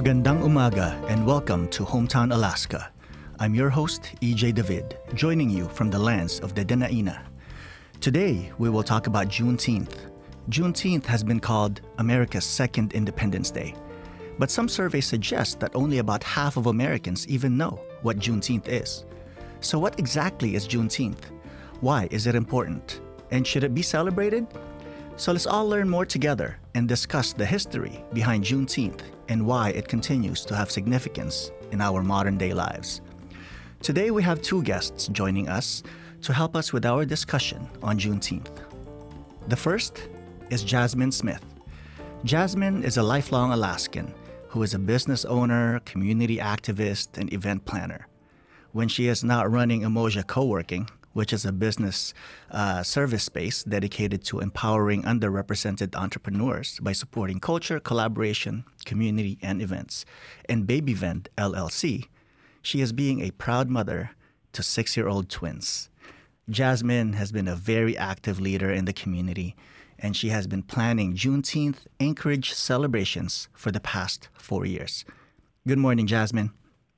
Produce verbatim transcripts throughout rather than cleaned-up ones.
Magandang umaga and welcome to Hometown Alaska. I'm your host, E J David, joining you from the lands of the Dena'ina. Today, we will talk about Juneteenth. Juneteenth has been called America's second Independence Day. But some surveys suggest that only about half of Americans even know what Juneteenth is. So what exactly is Juneteenth? Why is it important? And should it be celebrated? So let's all learn more together and discuss the history behind Juneteenth and why it continues to have significance in our modern day lives. Today we have two guests joining us to help us with our discussion on Juneteenth. The first is Jasmine Smith. Jasmine is a lifelong Alaskan who is a business owner, community activist, and event planner. When she is not running Emoja Co-working, which is a business uh, service space dedicated to empowering underrepresented entrepreneurs by supporting culture, collaboration, community, and events, and BabyVent L L C, she is being a proud mother to six-year-old twins. Jasmine has been a very active leader in the community, and she has been planning Juneteenth Anchorage celebrations for the past four years. Good morning, Jasmine.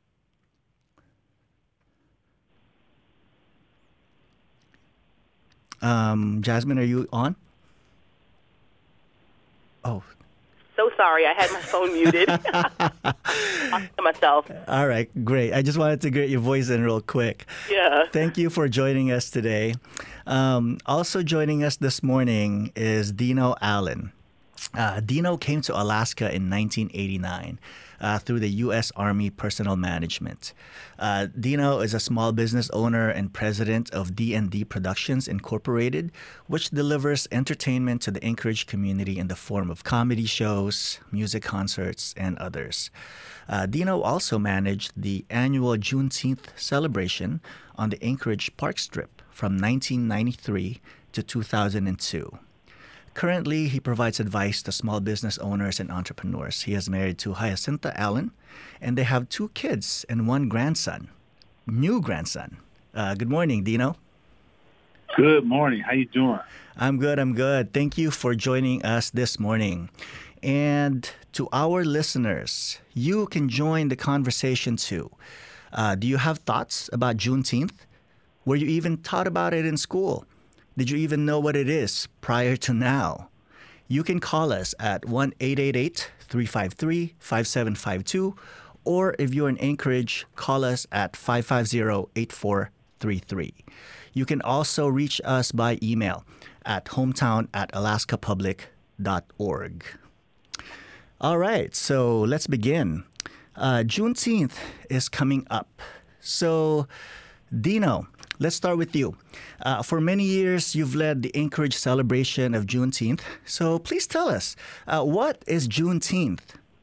Um, Jasmine, are you on? Oh. So sorry, I had my phone muted. Talking to myself. All right, great. I just wanted to get your voice in real quick. Yeah. Thank you for joining us today. Um, also joining us this morning is Dino Allen. Uh, Dino came to Alaska in nineteen eighty-nine uh, through the U S Army Personnel Management. Uh, Dino is a small business owner and president of D and D Productions Incorporated, which delivers entertainment to the Anchorage community in the form of comedy shows, music concerts, and others. Uh, Dino also managed the annual Juneteenth celebration on the Anchorage Park Strip from nineteen ninety-three to two thousand two. Currently, he provides advice to small business owners and entrepreneurs. He is married to Hyacinta Allen, and they have two kids and one grandson, new grandson. Uh, good morning, Dino. Good morning. How you doing? I'm good. I'm good. Thank you for joining us this morning. And to our listeners, you can join the conversation too. Uh, do you have thoughts about Juneteenth? Were you even taught about it in school? Did you even know what it is prior to now? You can call us at one eight eight eight, three five three, five seven five two, or if you're in Anchorage, call us at five five zero, eight four three three. You can also reach us by email at hometown at alaska public dot org. All right, so let's begin. Uh, Juneteenth is coming up. So, Dino, let's start with you. Uh, for many years, you've led the Anchorage celebration of Juneteenth. So please tell us, uh, what is Juneteenth?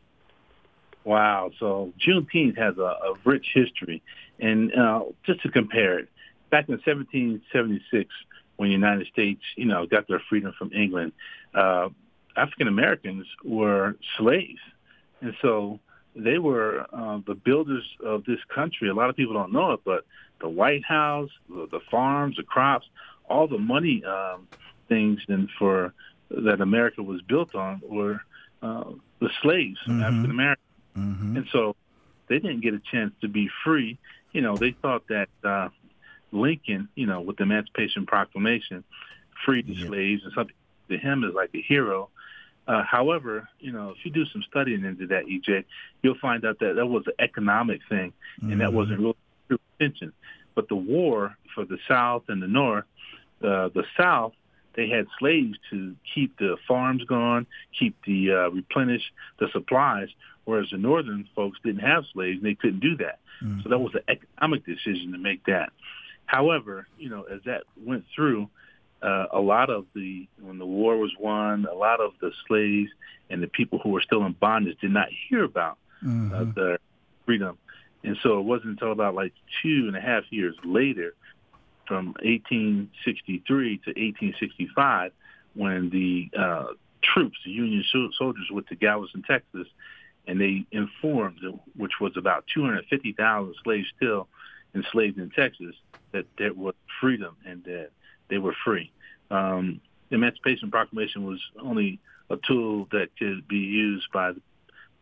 Wow. So Juneteenth has a, a rich history. And uh, just to compare it, back in seventeen seventy-six, when the United States, you know, got their freedom from England, uh, African Americans were slaves. And so they were uh, the builders of this country. A lot of people don't know it, but the White House, the, the farms, the crops, all the money um, things and for that America was built on were uh, the slaves, mm-hmm. African Americans. Mm-hmm. And so they didn't get a chance to be free. You know, they thought that uh, Lincoln, you know, with the Emancipation Proclamation, freed the yeah. slaves, and something to him is like a hero. Uh, however, you know, if you do some studying into that, E J, you'll find out that that was an economic thing, and mm-hmm. that wasn't really true intention. But the war for the South and the North, uh, the South, they had slaves to keep the farms going, keep the uh, replenish the supplies, whereas the Northern folks didn't have slaves, and they couldn't do that. Mm-hmm. So that was an economic decision to make that. However, you know, as that went through, Uh, a lot of the, when the war was won, a lot of the slaves and the people who were still in bondage did not hear about mm-hmm. uh, their freedom. And so it wasn't until about like two and a half years later, from eighteen sixty-three to eighteen sixty-five, when the uh, troops, the Union soldiers went to Galveston, Texas, and they informed, which was about two hundred fifty thousand slaves still enslaved in Texas, that there was freedom and that they were free. Um, the Emancipation Proclamation was only a tool that could be used by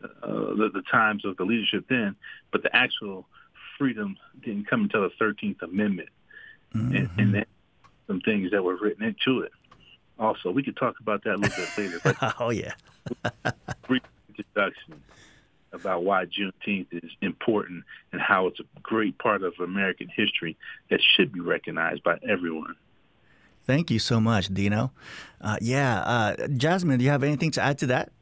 uh, the, the times of the leadership then, but the actual freedom didn't come until the thirteenth Amendment. Mm-hmm. And, and then some things that were written into it. Also, we could talk about that a little bit later. But oh, yeah. brief introduction about why Juneteenth is important and how it's a great part of American history that should be recognized by everyone. Thank you so much, Dino. Uh, yeah, uh, Jasmine, do you have anything to add to that?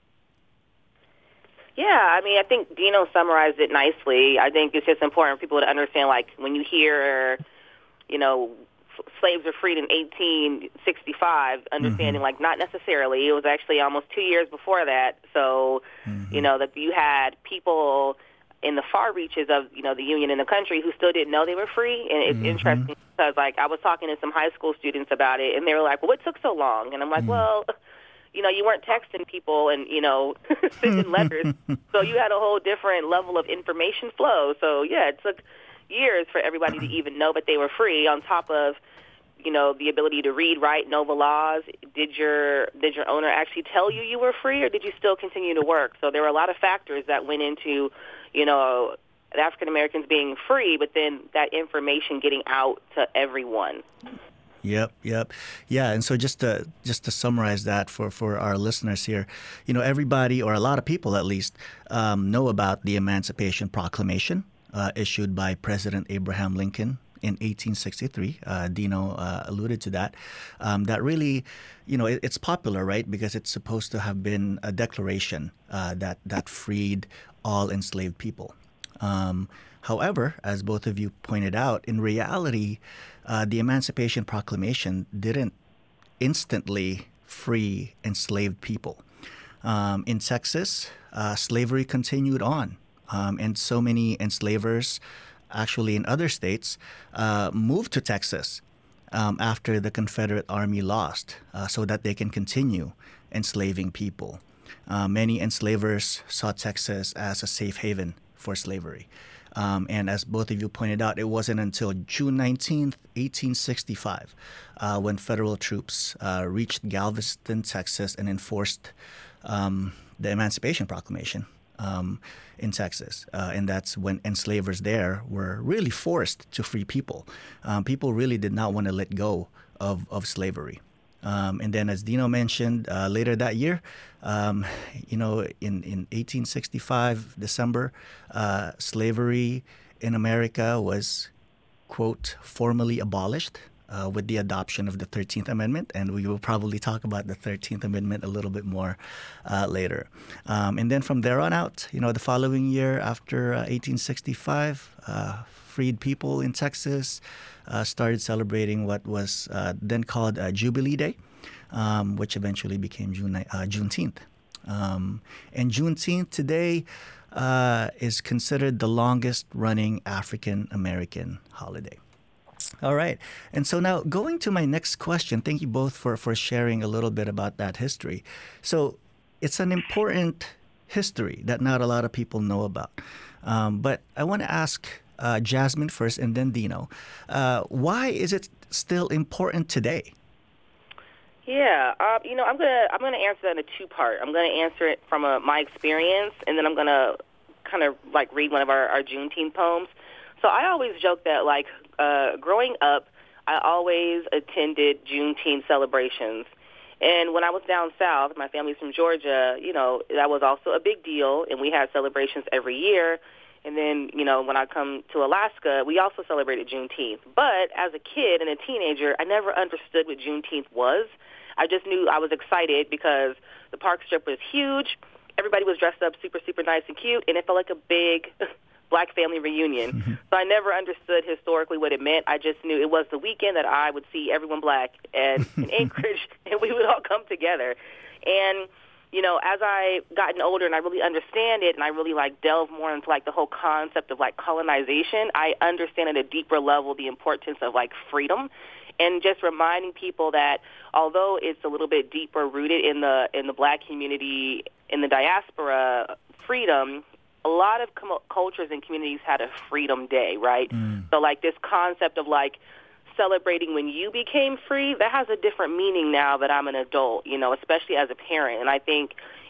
Yeah, I mean, I think Dino summarized it nicely. I think it's just important for people to understand, like, when you hear, you know, f- slaves were freed in eighteen sixty-five, understanding, mm-hmm. like, not necessarily. It was actually almost two years before that. So, mm-hmm. you know, that you had people in the far reaches of, you know, the Union in the country who still didn't know they were free. And it's mm-hmm. interesting because, like, I was talking to some high school students about it, and they were like, well, what took so long? And I'm like, mm-hmm. well, you know, you weren't texting people and, you know, sending letters. So you had a whole different level of information flow. So, yeah, it took years for everybody to even know that they were free, on top of, you know, the ability to read, write, know the laws. Did your did your owner actually tell you you were free, or did you still continue to work? So there were a lot of factors that went into, you know, African Americans being free, but then that information getting out to everyone. Yep, yep. Yeah, and so just to just to summarize that for, for our listeners here, you know, everybody, or a lot of people at least, um, know about the Emancipation Proclamation uh, issued by President Abraham Lincoln in eighteen sixty-three. Uh, Dino uh, alluded to that. Um, that really, you know, it, it's popular, right? Because it's supposed to have been a declaration uh, that, that freed all enslaved people. Um, however, as both of you pointed out, in reality, uh, the Emancipation Proclamation didn't instantly free enslaved people. Um, in Texas, uh, slavery continued on, um, and so many enslavers, actually in other states, uh, moved to Texas um, after the Confederate Army lost, uh, so that they can continue enslaving people. Uh, many enslavers saw Texas as a safe haven for slavery. Um, and as both of you pointed out, it wasn't until June nineteenth, eighteen sixty-five, uh, when federal troops uh, reached Galveston, Texas, and enforced um, the Emancipation Proclamation um, in Texas. Uh, and that's when enslavers there were really forced to free people. Um, people really did not want to let go of, of slavery. Um, and then, as Dino mentioned, uh, later that year, um, you know, in, in eighteen sixty-five, December, uh, slavery in America was, quote, formally abolished uh, with the adoption of the thirteenth Amendment. And we will probably talk about the thirteenth Amendment a little bit more uh, later. Um, and then from there on out, you know, the following year after uh, eighteen sixty-five, uh, freed people in Texas Uh, started celebrating what was uh, then called uh, Jubilee Day, um, which eventually became June, uh, Juneteenth. Um, and Juneteenth today uh, is considered the longest-running African-American holiday. All right. And so now going to my next question, thank you both for, for sharing a little bit about that history. So it's an important history that not a lot of people know about. Um, but I want to ask Uh, Jasmine first, and then Dino. Uh, why is it still important today? Yeah, um, you know, I'm gonna I'm gonna answer that in a two part. I'm gonna answer it from a, my experience, and then I'm gonna kind of like read one of our, our Juneteenth poems. So I always joke that, like, uh, growing up, I always attended Juneteenth celebrations. And when I was down south, my family's from Georgia, you know, that was also a big deal, and we had celebrations every year. And then, you know, when I come to Alaska, we also celebrated Juneteenth. But as a kid and a teenager, I never understood what Juneteenth was. I just knew I was excited because the park strip was huge. Everybody was dressed up super, super nice and cute, and it felt like a big black family reunion. Mm-hmm. So I never understood historically what it meant. I just knew it was the weekend that I would see everyone black and in Anchorage, and we would all come together. And you know, as I gotten older and I really understand it, and I really like delve more into like the whole concept of like colonization, I understand at a deeper level the importance of like freedom, and just reminding people that although it's a little bit deeper rooted in the in the black community, in the diaspora, freedom, a lot of com- cultures and communities had a freedom day, right? Mm. So like this concept of like celebrating when you became free, that has a different meaning now that I'm an adult, you know, especially as a parent. And I think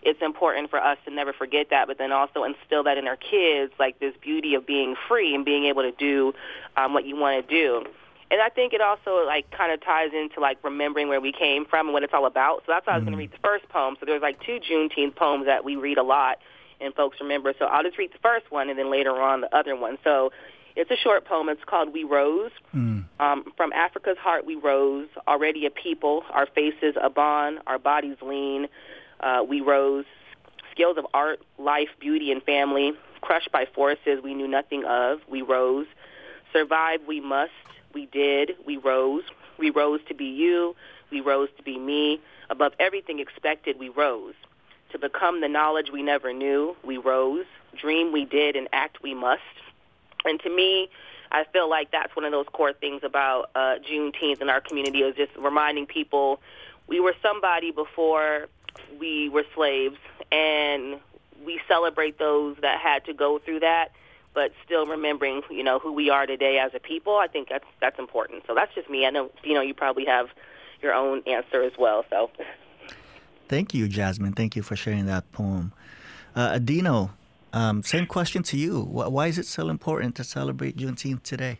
it's important for us to never forget that, but then also instill that in our kids, like this beauty of being free and being able to do um, what you want to do. And I think it also, like, kind of ties into, like, remembering where we came from and what it's all about. So that's why I was mm. going to read the first poem. So there's, like, two Juneteenth poems that we read a lot and folks remember. So I'll just read the first one and then later on the other one. So it's a short poem. It's called We Rose. Mm. Um, from Africa's heart we rose, already a people, our faces a bond, our bodies lean. Uh, we rose, skills of art, life, beauty, and family, crushed by forces we knew nothing of. We rose, survive we must. We did. We rose. We rose to be you. We rose to be me. Above everything expected, we rose. To become the knowledge we never knew, we rose. Dream we did and act we must. And to me, I feel like that's one of those core things about uh, Juneteenth in our community, is just reminding people we were somebody before we were slaves, and we celebrate those that had to go through that, but still remembering, you know, who we are today as a people. I think that's that's important. So that's just me. I know, you know, you probably have your own answer as well. So, thank you, Jasmine. Thank you for sharing that poem. Uh, Adino, um, same question to you. Why is it so important to celebrate Juneteenth today?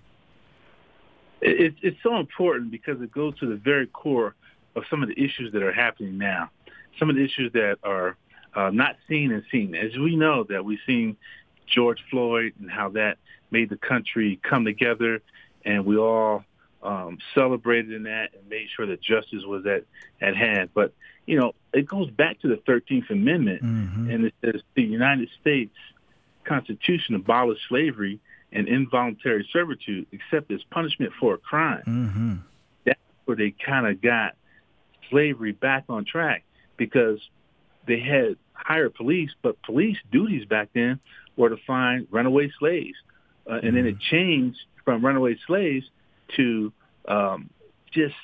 It, it's so important because it goes to the very core of some of the issues that are happening now. Some of the issues that are uh, not seen and seen. As we know that we've seen George Floyd and how that made the country come together, and we all um, celebrated in that and made sure that justice was at, at hand. But, you know, it goes back to the thirteenth Amendment, mm-hmm. and it says the United States Constitution abolished slavery and involuntary servitude except as punishment for a crime. Mm-hmm. That's where they kind of got slavery back on track, because they had higher police, but police duties back then were to find runaway slaves. Uh, and mm-hmm. then it changed from runaway slaves to um, just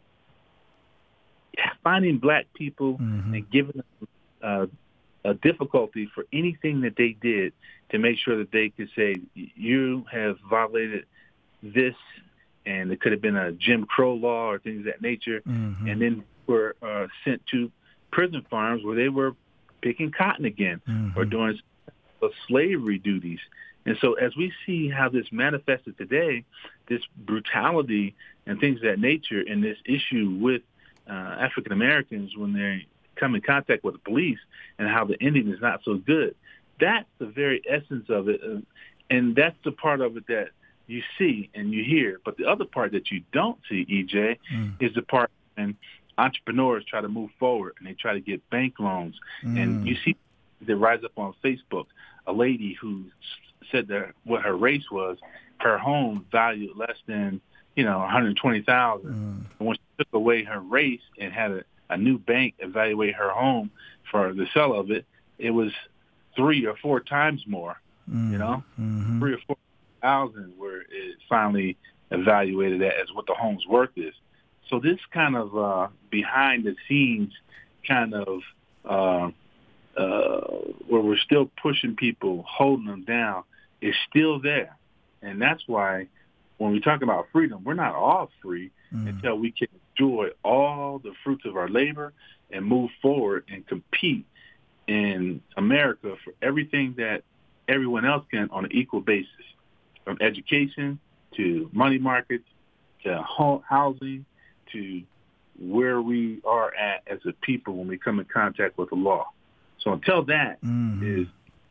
finding black people mm-hmm. and giving them uh, a difficulty for anything that they did to make sure that they could say, you have violated this, and it could have been a Jim Crow law or things of that nature, mm-hmm. and then were uh, sent to prison farms where they were picking cotton again mm-hmm. or doing slavery duties. And so as we see how this manifested today, this brutality and things of that nature, and this issue with uh, African Americans when they come in contact with the police and how the ending is not so good, that's the very essence of it. Uh, and that's the part of it that you see and you hear. But the other part that you don't see, E J, mm. is the part when entrepreneurs try to move forward and they try to get bank loans. Mm. And you see they rise up on Facebook, a lady who said that what her race was, her home valued less than, you know, one hundred twenty thousand dollars. Mm. And when she took away her race and had a, a new bank evaluate her home for the sale of it, it was three or four times more, mm. you know, mm-hmm. three or four thousand where it finally evaluated that as what the home's worth is. So this kind of uh, behind the scenes kind of uh, uh, where we're still pushing people, holding them down, is still there. And that's why when we talk about freedom, we're not all free mm. until we can enjoy all the fruits of our labor and move forward and compete in America for everything that everyone else can on an equal basis, from education to money markets to home, housing to where we are at as a people when we come in contact with the law. So until that mm-hmm. is,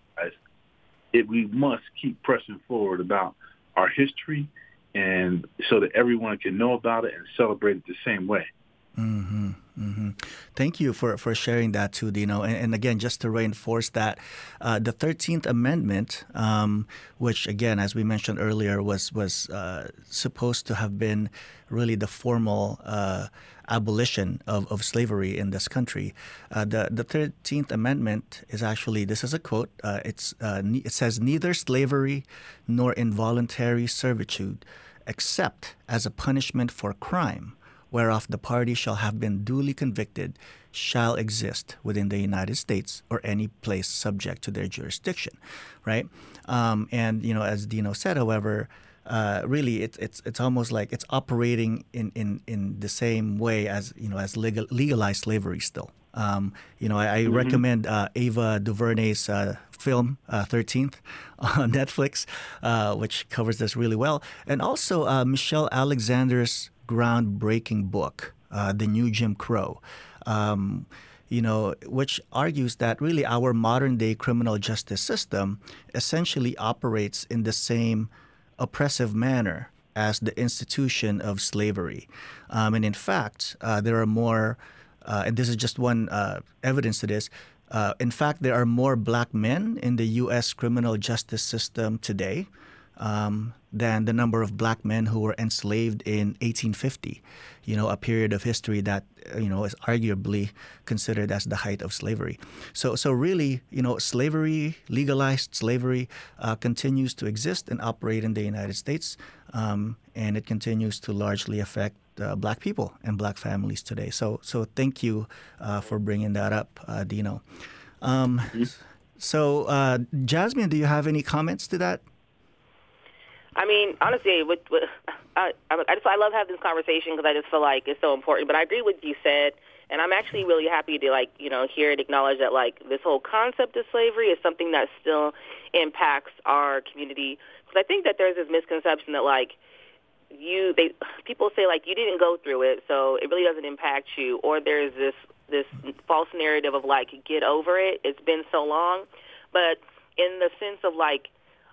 it, we must keep pressing forward about our history, and so that everyone can know about it and celebrate it the same way. Mm-hmm, mm-hmm. Thank you for, for sharing that too, Dino. And, and again, just to reinforce that, uh, the thirteenth Amendment, um, which again, as we mentioned earlier, was was uh, supposed to have been really the formal uh, abolition of, of slavery in this country. Uh, the the thirteenth Amendment is actually, this is a quote. Uh, it's uh, it says, "Neither slavery nor involuntary servitude, except as a punishment for crime, whereof the party shall have been duly convicted, shall exist within the United States or any place subject to their jurisdiction," right? Um, and, you know, as Dino said, however, uh, really it's it's it's almost like it's operating in, in, in the same way as, you know, as legal, legalized slavery still, Um, you know, I, I Mm-hmm. recommend uh, Ava DuVernay's uh, film uh, thirteenth on Netflix, uh, which covers this really well. And also uh, Michelle Alexander's groundbreaking book, uh, The New Jim Crow. Um, you know, which argues that really our modern day criminal justice system essentially operates in the same oppressive manner as the institution of slavery. Um, and in fact, uh, there are more, uh, and this is just one uh, evidence to this. Uh, in fact, there are more black men in the U S criminal justice system today um, than the number of black men who were enslaved in eighteen fifty, you know, a period of history that, uh, you know, is arguably considered as the height of slavery. So, so really, you know, slavery, legalized slavery, uh, continues to exist and operate in the United States, um, and it continues to largely affect uh, black people and black families today. So, so thank you uh, for bringing that up, uh, Dino. Um, so, uh, Jasmine, do you have any comments to that? I mean, honestly, with, with, I, I just I love having this conversation because I just feel like it's so important. But I agree with what you said, and I'm actually really happy to like you know hear and acknowledge that like this whole concept of slavery is something that still impacts our community. Because I think that there's this misconception that like you they people say like you didn't go through it, so it really doesn't impact you, or there's this this false narrative of like get over it. It's been so long, but in the sense of like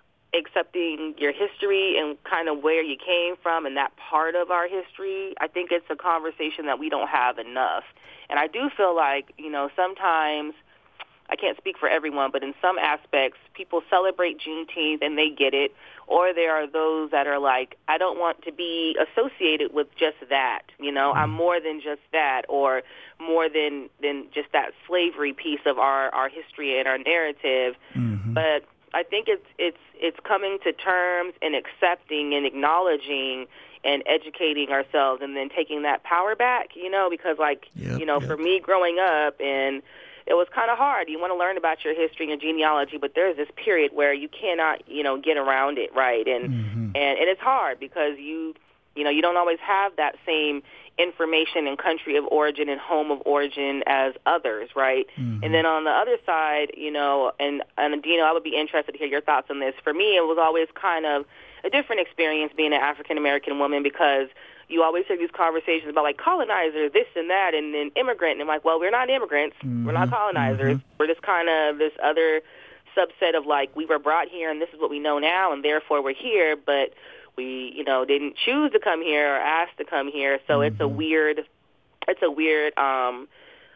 accepting your history and kind of where you came from and that part of our history, I think it's a conversation that we don't have enough. And I do feel like, you know, sometimes, I can't speak for everyone, but in some aspects, people celebrate Juneteenth and they get it, or there are those that are like, I don't want to be associated with just that, you know, I'm more than just that, or more than, than just that slavery piece of our, our history and our narrative. Mm-hmm. But I think it's it's it's coming to terms and accepting and acknowledging and educating ourselves and then taking that power back, you know, because like, yep, you know, yep. for me growing up, and it was kind of hard. You want to learn about your history and your genealogy, but there's this period where you cannot, you know, get around it, right? And mm-hmm. and, and it's hard because you, you know, you don't always have that same information and country of origin and home of origin as others, right? Mm-hmm. And then on the other side, you know, and, and Dino, I would be interested to hear your thoughts on this. For me, it was always kind of a different experience being an African-American woman because you always hear these conversations about, like, colonizer, this and that, and then immigrant. And I'm like, well, we're not immigrants. Mm-hmm. We're not colonizers. Mm-hmm. We're just kind of this other subset of, like, we were brought here and this is what we know now, and therefore we're here, but we, you know, didn't choose to come here or ask to come here. So mm-hmm. it's a weird, it's a weird um,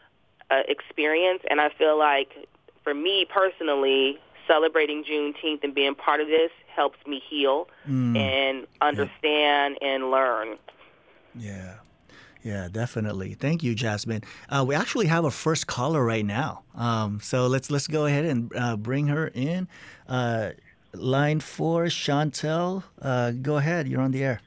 uh, experience. And I feel like for me personally, celebrating Juneteenth and being part of this helps me heal mm. and understand yeah. and learn. Yeah. Yeah, definitely. Thank you, Jasmine. Uh, we actually have a first caller right now. Um, so let's let's go ahead and uh, bring her in. Uh, Line four, Chantel, uh, go ahead. You're on the air.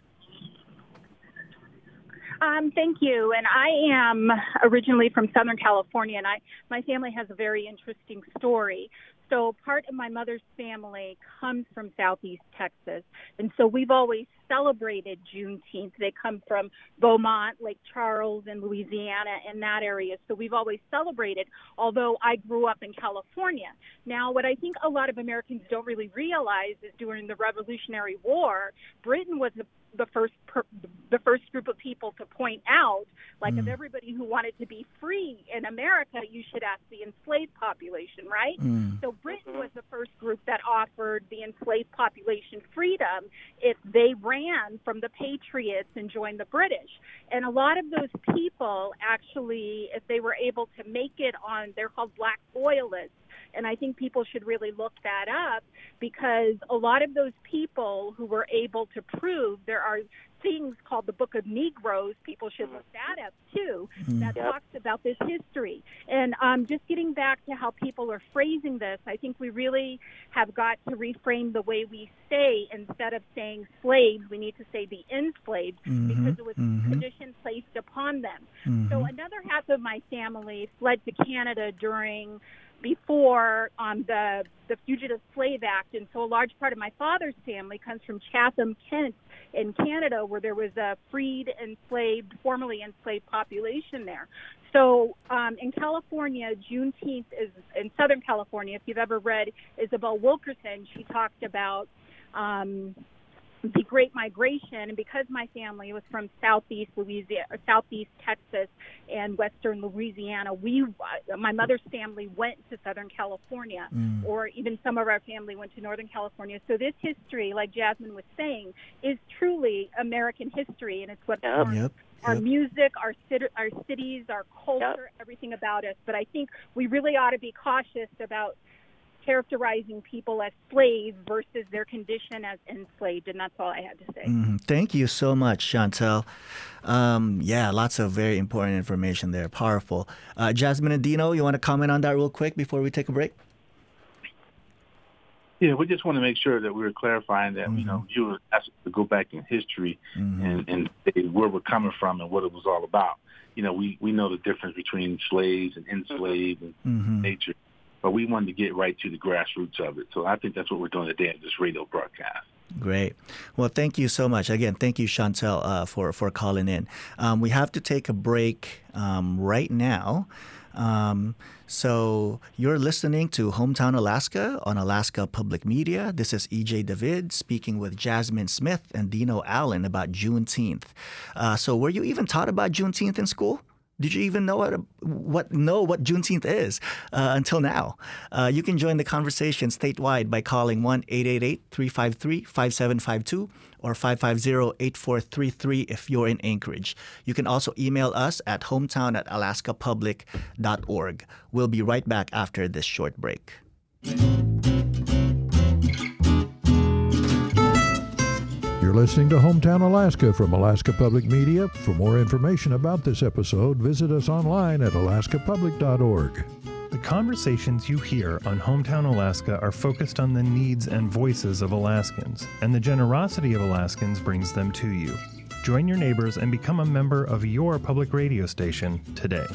Um, thank you. And I am originally from Southern California, and I my family has a very interesting story. So part of my mother's family comes from Southeast Texas, and so we've always celebrated Juneteenth. They come from Beaumont, Lake Charles, and Louisiana, and that area. So we've always celebrated, although I grew up in California. Now, what I think a lot of Americans don't really realize is during the Revolutionary War, Britain was the the first per, the first group of people to point out, like, mm. of everybody who wanted to be free in America, you should ask the enslaved population, right? Mm. So Britain was the first group that offered the enslaved population freedom if they ran from the Patriots and joined the British. And a lot of those people actually, if they were able to make it on, they're called black loyalists. And I think people should really look that up because a lot of those people who were able to prove, there are things called the Book of Negroes, people should look that up too, that yep. talks about this history. And um, just getting back to how people are phrasing this, I think we really have got to reframe the way we say, instead of saying slaves, we need to say the enslaved, mm-hmm. because it was mm-hmm. condition placed upon them. Mm-hmm. So another half of my family fled to Canada during before um, the the Fugitive Slave Act, and so a large part of my father's family comes from Chatham, Kent, in Canada, where there was a freed, enslaved, formerly enslaved population there. So um, in California, Juneteenth is in Southern California. If you've ever read Isabel Wilkerson, she talked about um, the Great Migration, and because my family was from Southeast Louisiana, Southeast Texas, and Western Louisiana, we, uh, my mother's family went to Southern California, mm. or even some of our family went to Northern California. So this history, like Jasmine was saying, is truly American history, and it's what yep. our, Yep. our Yep. music, our cit- our cities, our culture, yep. everything about us. But I think we really ought to be cautious about characterizing people as slaves versus their condition as enslaved, and that's all I had to say. Mm, thank you so much, Chantel. Um, yeah, lots of very important information there, powerful. Uh, Jasmine and Dino, you want to comment on that real quick before we take a break? Yeah, we just want to make sure that we were clarifying that, mm-hmm. you know, you were asked to go back in history mm-hmm. and, and say where we're coming from and what it was all about. You know, we, we know the difference between slaves and enslaved and mm-hmm. nature. But we wanted to get right to the grassroots of it. So I think that's what we're doing today in this radio broadcast. Great. Well, thank you so much. Again, thank you, Chantel, uh, for, for calling in. Um, we have to take a break um, right now. Um, so you're listening to Hometown Alaska on Alaska Public Media. This is E J David speaking with Jasmine Smith and Dino Allen about Juneteenth. Uh, so were you even taught about Juneteenth in school? Did you even know what what know what Juneteenth is uh, until now? Uh, you can join the conversation statewide by calling one eight eight eight, three five three, five seven five two or five five zero, eight four three three if you're in Anchorage. You can also email us at hometown at alaska public dot org. We'll be right back after this short break. You're listening to Hometown Alaska from Alaska Public Media. For more information about this episode, visit us online at alaska public dot org. The conversations you hear on Hometown Alaska are focused on the needs and voices of Alaskans, and the generosity of Alaskans brings them to you. Join your neighbors and become a member of your public radio station today.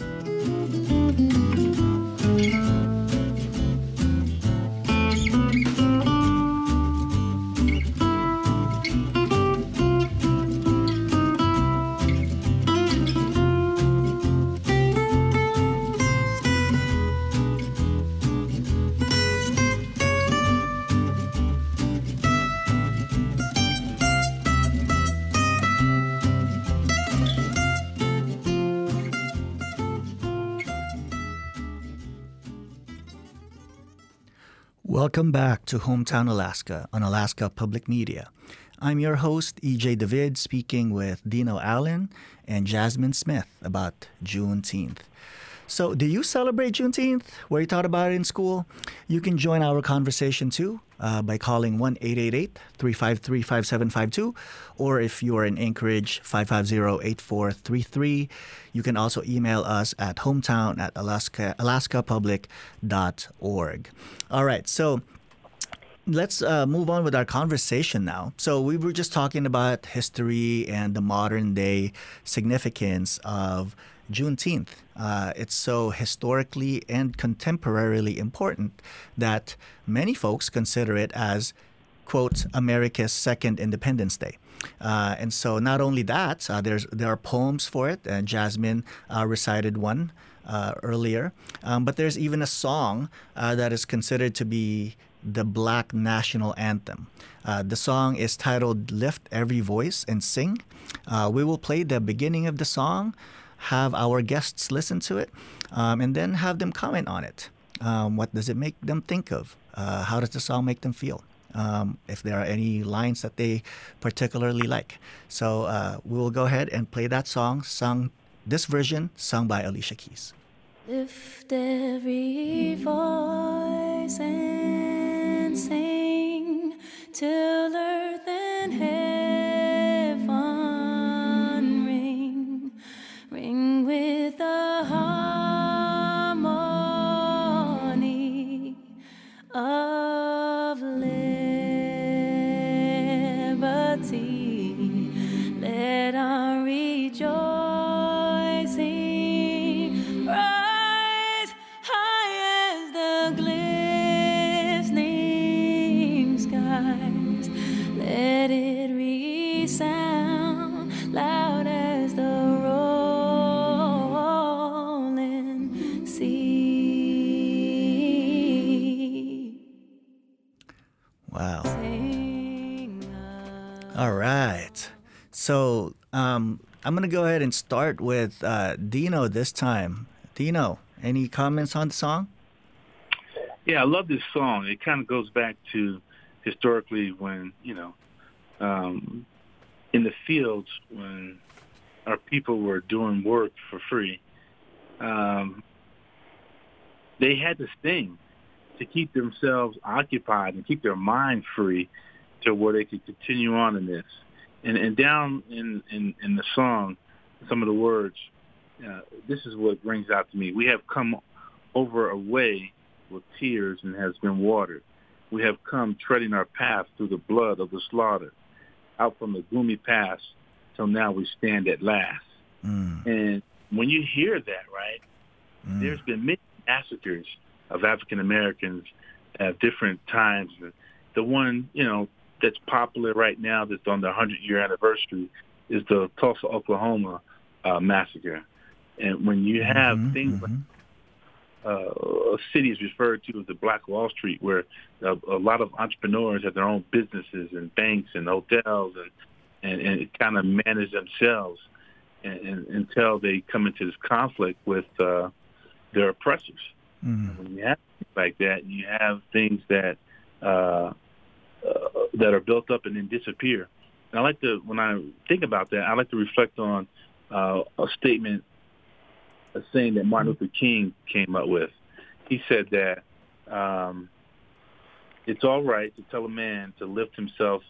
Welcome back to Hometown Alaska on Alaska Public Media. I'm your host, E J David, speaking with Dino Allen and Jasmine Smith about Juneteenth. So, do you celebrate Juneteenth? Were you taught about it in school? You can join our conversation too uh, by calling one eight eight eight, three five three, five seven five two, or if you are in Anchorage, five five zero, eight four three three. You can also email us at hometown at alaska alaska public dot org. All right, so let's uh, move on with our conversation now. So we were just talking about history and the modern day significance of Juneteenth. Uh, it's so historically and contemporarily important that many folks consider it as, quote, America's second Independence Day. Uh, and so not only that, uh, there's there are poems for it, and Jasmine uh, recited one uh, earlier, um, but there's even a song uh, that is considered to be the Black National Anthem. Uh, the song is titled Lift Every Voice and Sing. Uh, we will play the beginning of the song, have our guests listen to it, um, and then have them comment on it. Um, what does it make them think of? Uh, how does the song make them feel? Um, if there are any lines that they particularly like. So uh, we will go ahead and play that song, sung, this version sung by Alicia Keys. Lift every voice and sing till earth and heaven ring, ring with the harmony of liberty. Let our rejoicing rise high as So um, I'm going to go ahead and start with uh, Dino this time. Dino, any comments on the song? Yeah, I love this song. It kind of goes back to historically when, you know, um, in the fields when our people were doing work for free, um, they had to sing to keep themselves occupied and keep their mind free to where they could continue on in this. And, and down in, in, in the song, some of the words, uh, this is what rings out to me. We have come over a way with tears and has been watered. We have come treading our path through the blood of the slaughter. Out from the gloomy past till now we stand at last. Mm. And when you hear that, right, mm. there's been many massacres of African Americans at different times. The one, you know, that's popular right now that's on the hundred-year anniversary is the Tulsa, Oklahoma uh, massacre. And when you have mm-hmm, things mm-hmm. like uh, a city is referred to as the Black Wall Street, where a, a lot of entrepreneurs have their own businesses and banks and hotels and, and, and kind of manage themselves and, and, until they come into this conflict with uh, their oppressors. Mm-hmm. When you have things like that, you have things that uh, uh, that are built up and then disappear. And I like to, when I think about that, I like to reflect on uh, a statement, a saying that Martin Luther King came up with. He said that um, it's all right to tell a man to lift himself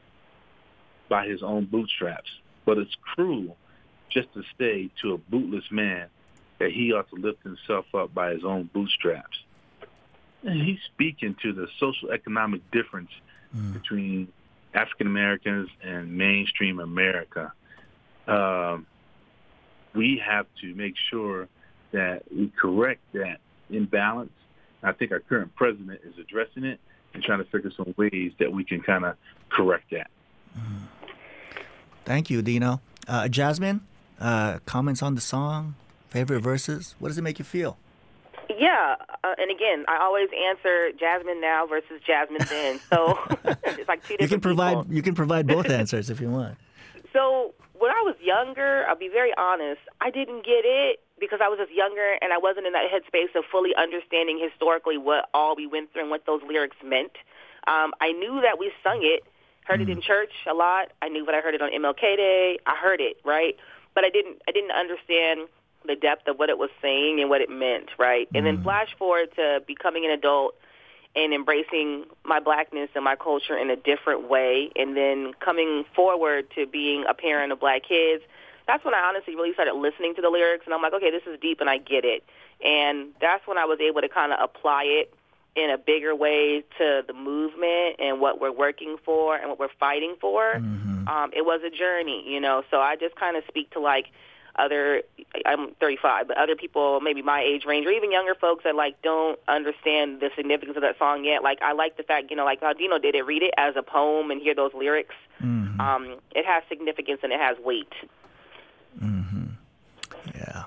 by his own bootstraps, but it's cruel just to say to a bootless man that he ought to lift himself up by his own bootstraps. And he's speaking to the social economic difference mm. between African Americans and mainstream America. Um, we have to make sure that we correct that imbalance. I think our current president is addressing it and trying to figure some ways that we can kind of correct that. Mm. Thank you, Dino. Uh, Jasmine, uh, comments on the song, favorite verses? What does it make you feel? Yeah, uh, and again, I always answer Jasmine now versus Jasmine then. So it's like two different you can provide people. You can provide both answers if you want. So when I was younger, I'll be very honest, I didn't get it because I was just younger and I wasn't in that headspace of fully understanding historically what all we went through and what those lyrics meant. Um, I knew that we sung it, heard mm. it in church a lot. I knew that I heard it on M L K Day. I heard it, right? But I didn't. I didn't understand the depth of what it was saying and what it meant, right? Mm. And then flash forward to becoming an adult and embracing my blackness and my culture in a different way, and then coming forward to being a parent of black kids. That's when I honestly really started listening to the lyrics, and I'm like, okay, this is deep, and I get it. And that's when I was able to kind of apply it in a bigger way to the movement and what we're working for and what we're fighting for. Mm-hmm. Um, it was a journey, you know, so I just kind of speak to, like, other, I'm thirty-five, but other people, maybe my age range, or even younger folks that, like, don't understand the significance of that song yet. Like, I like the fact, you know, like how Dino did it, read it as a poem and hear those lyrics. Mm-hmm. Um, it has significance and it has weight. Mm-hmm. Yeah.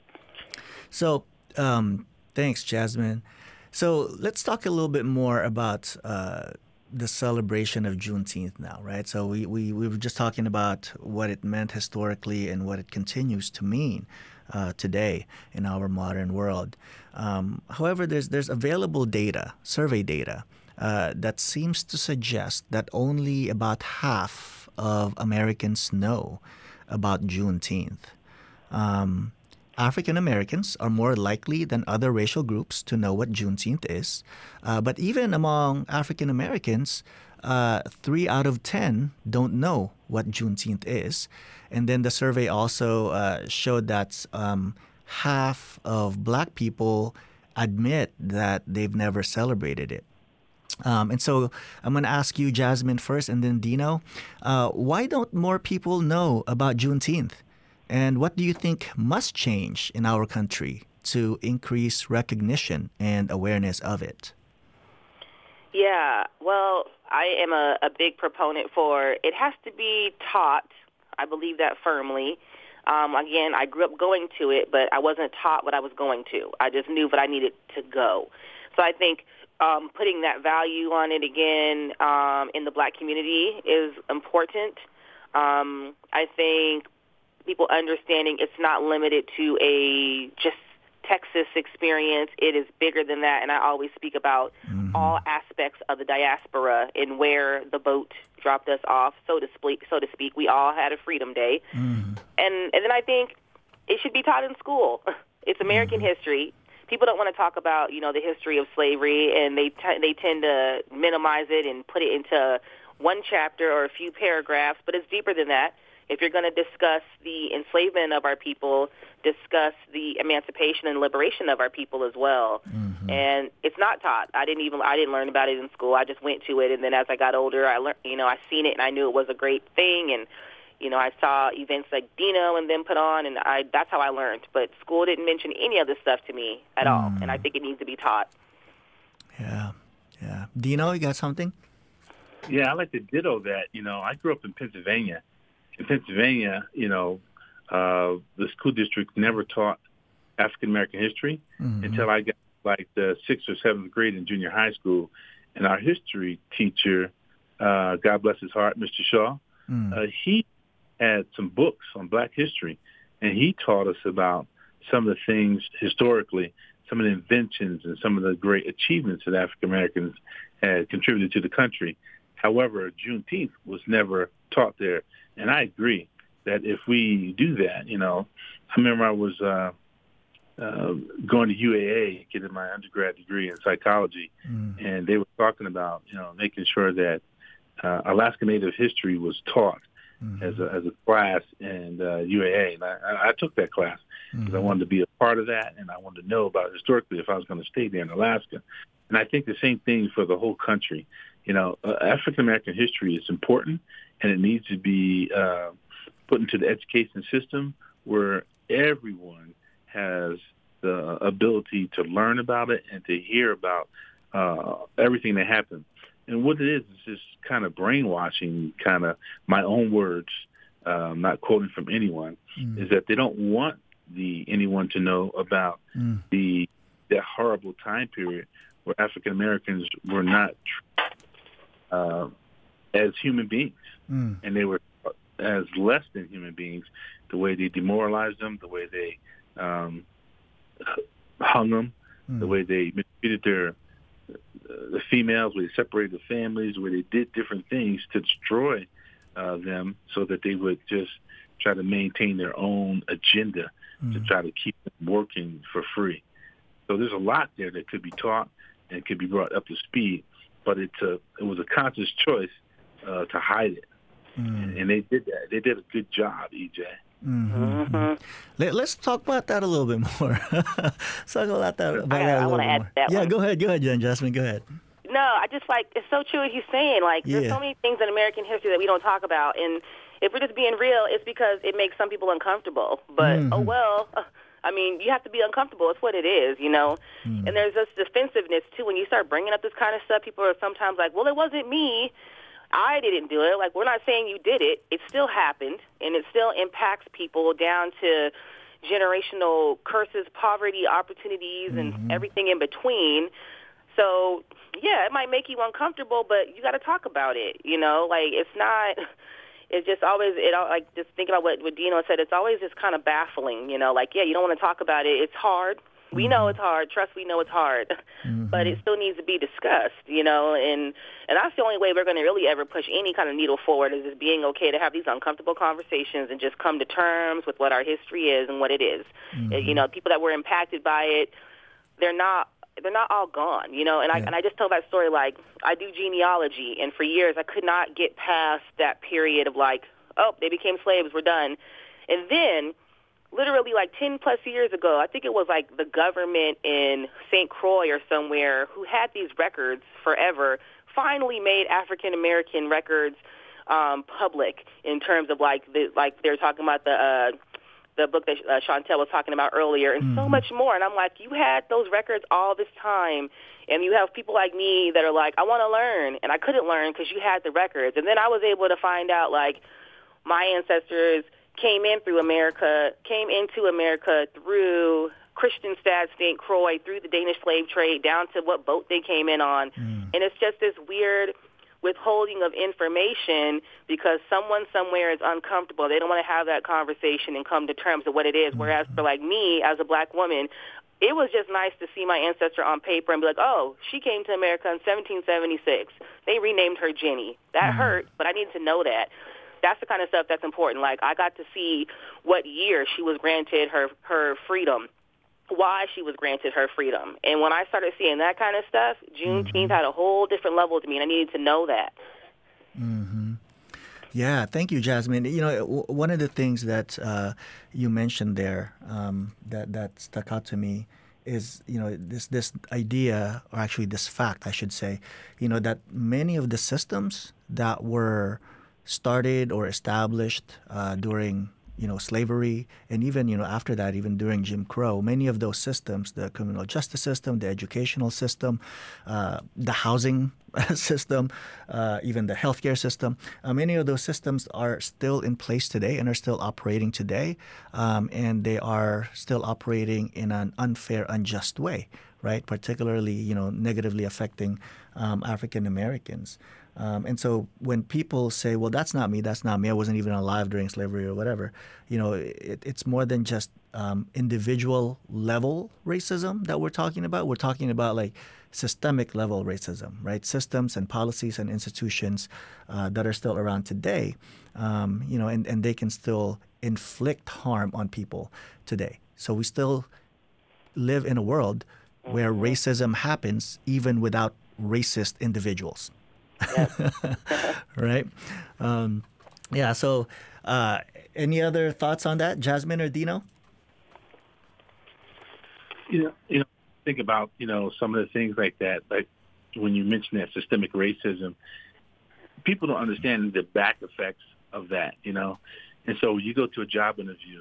So, um, thanks, Jasmine. So let's talk a little bit more about uh, the celebration of Juneteenth now, right? So we, we, we were just talking about what it meant historically and what it continues to mean uh, today in our modern world. Um, however, there's there's available data, survey data, uh, that seems to suggest that only about half of Americans know about Juneteenth. Um, African Americans are more likely than other racial groups to know what Juneteenth is. Uh, but even among African Americans, uh, three out of ten don't know what Juneteenth is. And then the survey also uh, showed that um, half of black people admit that they've never celebrated it. Um, and so I'm going to ask you, Jasmine, first, and then Dino. Uh, why don't more people know about Juneteenth? And what do you think must change in our country to increase recognition and awareness of it? Yeah, well, I am a, a big proponent for it has to be taught. I believe that firmly. Um, again, I grew up going to it, but I wasn't taught what I was going to. I just knew what I needed to go. So I think um, putting that value on it again um, in the black community is important. Um, I think people understanding it's not limited to a just Texas experience. It is bigger than that, and I always speak about mm-hmm. all aspects of the diaspora and where the boat dropped us off, so to speak. So to speak, we all had a Freedom Day, mm-hmm. and and then I think it should be taught in school. It's American mm-hmm. history. People don't want to talk about, you know, the history of slavery, and they t- they tend to minimize it and put it into one chapter or a few paragraphs, but it's deeper than that. If you're going to discuss the enslavement of our people, discuss the emancipation and liberation of our people as well. Mm-hmm. And it's not taught. I didn't even I didn't learn about it in school. I just went to it, and then as I got older, I learned, you know, I seen it and I knew it was a great thing, and you know, I saw events like Dino and them put on, and I that's how I learned. But school didn't mention any of this stuff to me at mm. all, and I think it needs to be taught. Yeah, yeah. Dino, you got something? Yeah, I like to ditto that. You know, I grew up in Pennsylvania. In Pennsylvania, you know, uh, the school district never taught African-American history mm-hmm. until I got like the sixth or seventh grade in junior high school. And our history teacher, uh, God bless his heart, Mister Shaw, mm. uh, he had some books on black history, and he taught us about some of the things historically, some of the inventions and some of the great achievements that African Americans had contributed to the country. However, Juneteenth was never taught there, and I agree that if we do that, you know, I remember I was uh, uh, going to U A A, getting my undergrad degree in psychology, mm. and they were talking about, you know, making sure that uh, Alaska Native history was taught mm-hmm. as a as a class in uh, U A A, and I, I took that class because mm-hmm. I wanted to be a part of that, and I wanted to know about it historically if I was going to stay there in Alaska. And I think the same thing for the whole country. You know, uh, African American history is important, and it needs to be uh, put into the education system where everyone has the ability to learn about it and to hear about uh, everything that happened. And what it is is just kind of brainwashing, kind of my own words, uh, not quoting from anyone, mm. is that they don't want the anyone to know about mm. the that horrible time period where African Americans were not uh, as human beings, mm. and they were as less than human beings. The way they demoralized them, the way they um, hung them, mm. the way they mistreated their the females, where they separated the families, where they did different things to destroy uh, them so that they would just try to maintain their own agenda mm. to try to keep them working for free. So there's a lot there that could be taught and could be brought up to speed, but it's a, it was a conscious choice uh, to hide it. Mm. And, and they did that. They did a good job, E J. Mm-hmm. Mm-hmm. Let, let's talk about that a little bit more. Let's talk about that, about I, that a I little bit add more. That yeah, one. go ahead, go ahead, Jen Jasmine, go ahead. No, I just like, it's so true what he's saying. Like, yeah. there's so many things in American history that we don't talk about. And if we're just being real, it's because it makes some people uncomfortable. But, mm-hmm. oh, well, I mean, you have to be uncomfortable. It's what it is, you know. Mm-hmm. And there's this defensiveness, too. When you start bringing up this kind of stuff, people are sometimes like, well, it wasn't me. I didn't do it. Like, we're not saying you did it. It still happened, and it still impacts people down to generational curses, poverty, opportunities, and mm-hmm. everything in between. So, yeah, it might make you uncomfortable, but you got to talk about it, you know? Like, it's not, it's just always, it like, just think about what, what Dino said, it's always just kind of baffling, you know? Like, yeah, you don't want to talk about it. It's hard. We mm-hmm. know it's hard. Trust, we know it's hard. Mm-hmm. But it still needs to be discussed, you know? And and that's the only way we're going to really ever push any kind of needle forward is just being okay to have these uncomfortable conversations and just come to terms with what our history is and what it is. Mm-hmm. You know, people that were impacted by it, they're not they're not all gone, you know? And I, yeah. and I just tell that story like I do genealogy, and for years I could not get past that period of like, oh, they became slaves, we're done. And then literally like ten plus years ago, I think it was like the government in Saint Croix or somewhere who had these records forever finally made African American records um, public in terms of like the like they're talking about the uh, the book that uh, Chantel was talking about earlier and mm-hmm. so much more. And I'm like, you had those records all this time, and you have people like me that are like, I want to learn, and I couldn't learn because you had the records. And then I was able to find out like my ancestors came in through America, came into America through Christianstad, Saint Croix, through the Danish slave trade, down to what boat they came in on. Mm. And it's just this weird withholding of information because someone somewhere is uncomfortable. They don't want to have that conversation and come to terms with what it is. Whereas for like me as a black woman, it was just nice to see my ancestor on paper and be like, oh, she came to America in seventeen seventy-six. They renamed her Jenny. That mm-hmm. hurt, but I needed to know that. That's the kind of stuff that's important. Like, I got to see what year she was granted her, her freedom, why she was granted her freedom. And when I started seeing that kind of stuff, Juneteenth mm-hmm. had a whole different level to me, and I needed to know that. Mm-hmm. Yeah, thank you, Jasmine. You know, w- one of the things that uh, you mentioned there um, that, that stuck out to me is, you know, this this idea, or actually this fact, I should say, you know, that many of the systems that were started or established uh, during, you know, slavery, and even, you know, after that, even during Jim Crow, many of those systems, the criminal justice system, the educational system, uh, the housing system, uh, even the healthcare system, uh, many of those systems are still in place today and are still operating today, um, and they are still operating in an unfair, unjust way, right? Particularly, you know, negatively affecting um, African Americans. Um, and so when people say, well, that's not me, that's not me, I wasn't even alive during slavery or whatever, you know, it, it's more than just um, individual level racism that we're talking about. We're talking about like systemic level racism, right? Systems and policies and institutions uh, that are still around today, um, you know, and, and they can still inflict harm on people today. So we still live in a world where racism happens even without racist individuals. Right? Um, yeah, so uh, any other thoughts on that, Jasmine or Dino? You know, you know, think about, you know, some of the things like that, like when you mention that systemic racism, people don't understand the back effects of that, you know? And so you go to a job interview